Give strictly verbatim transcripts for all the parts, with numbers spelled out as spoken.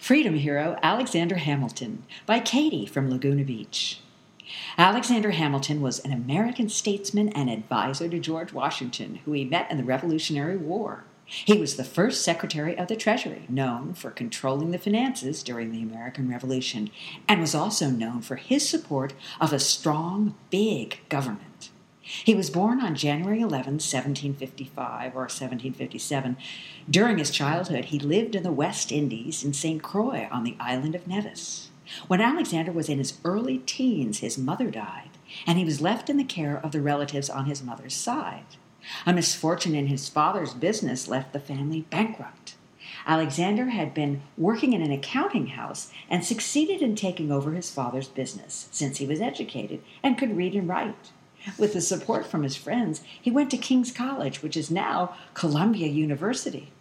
Freedom Hero Alexander Hamilton by Katie from Laguna Beach. Alexander Hamilton was an American statesman and advisor to George Washington, who he met in the Revolutionary War. He was the first Secretary of the Treasury, known for controlling the finances during the American Revolution, and was also known for his support of a strong, big government. He was born on January eleventh, seventeen fifty-five, or seventeen fifty-seven. During his childhood, he lived in the West Indies in Saint Croix on the island of Nevis. When Alexander was in his early teens, his mother died, and he was left in the care of the relatives on his mother's side. A misfortune in his father's business left the family bankrupt. Alexander had been working in an accounting house and succeeded in taking over his father's business, since he was educated and could read and write. With the support from his friends, he went to King's College, which is now Columbia University.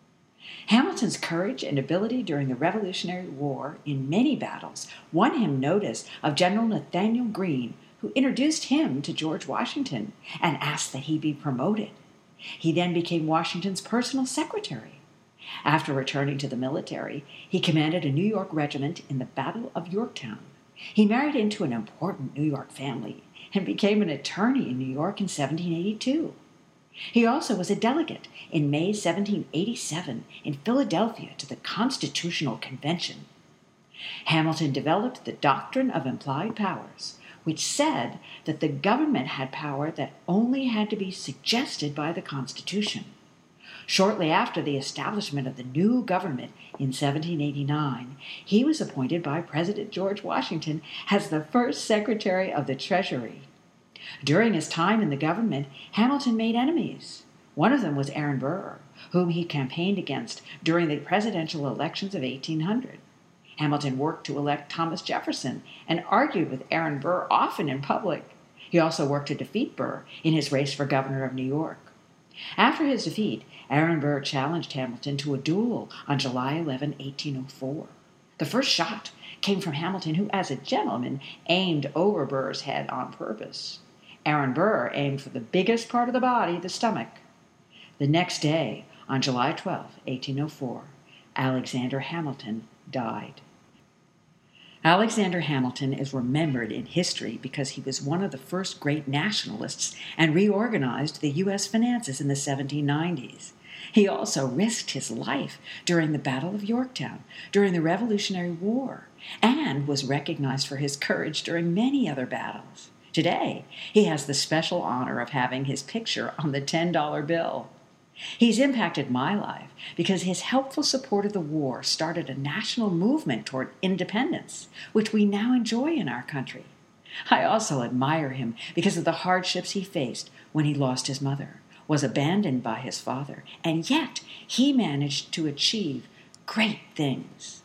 Hamilton's courage and ability during the Revolutionary War in many battles won him notice of General Nathanael Greene, who introduced him to George Washington and asked that he be promoted. He then became Washington's personal secretary. After returning to the military, he commanded a New York regiment in the Battle of Yorktown. He married into an important New York family and became an attorney in New York in seventeen eighty-two. He also was a delegate in May seventeen eighty-seven in Philadelphia to the Constitutional Convention. Hamilton developed the doctrine of implied powers, which said that the government had power that only had to be suggested by the Constitution. Shortly after the establishment of the new government in seventeen eighty-nine, he was appointed by President George Washington as the first Secretary of the Treasury. During his time in the government, Hamilton made enemies. One of them was Aaron Burr, whom he campaigned against during the presidential elections of eighteen hundred. Hamilton worked to elect Thomas Jefferson and argued with Aaron Burr often in public. He also worked to defeat Burr in his race for governor of New York. After his defeat, Aaron Burr challenged Hamilton to a duel on July eleventh, eighteen oh four. The first shot came from Hamilton, who, as a gentleman, aimed over Burr's head on purpose. Aaron Burr aimed for the biggest part of the body, the stomach. The next day, on July twelfth, eighteen oh four, Alexander Hamilton died. Alexander Hamilton is remembered in history because he was one of the first great nationalists and reorganized the U S finances in the seventeen nineties. He also risked his life during the Battle of Yorktown, during the Revolutionary War, and was recognized for his courage during many other battles. Today, he has the special honor of having his picture on the ten dollar bill. He's impacted my life because his helpful support of the war started a national movement toward independence, which we now enjoy in our country. I also admire him because of the hardships he faced when he lost his mother, was abandoned by his father, and yet he managed to achieve great things.